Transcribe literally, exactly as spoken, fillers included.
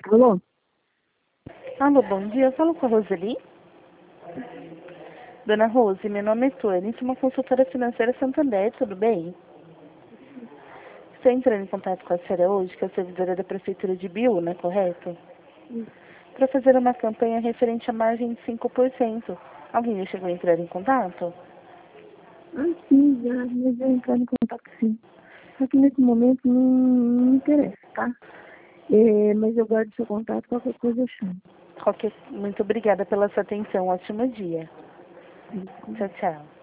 Alô? Alô, bom dia. Eu falo com a Roseli. Dona Rose, meu nome é Tuane, sou uma consultora financeira Santander, tudo bem? Estou entrando em contato com a senhora hoje, que é a servidora da Prefeitura de Biúna, correto? Para fazer uma campanha referente à margem de cinco por cento. Alguém já chegou a entrar em contato? Ah, sim, já, mas eu entrar em contato sim. Só que nesse momento não, não me interessa, tá? É, mas eu guardo seu contato, qualquer coisa eu chamo. Qualquer... Muito obrigada pela sua atenção. Ótimo dia. Tchau, tchau.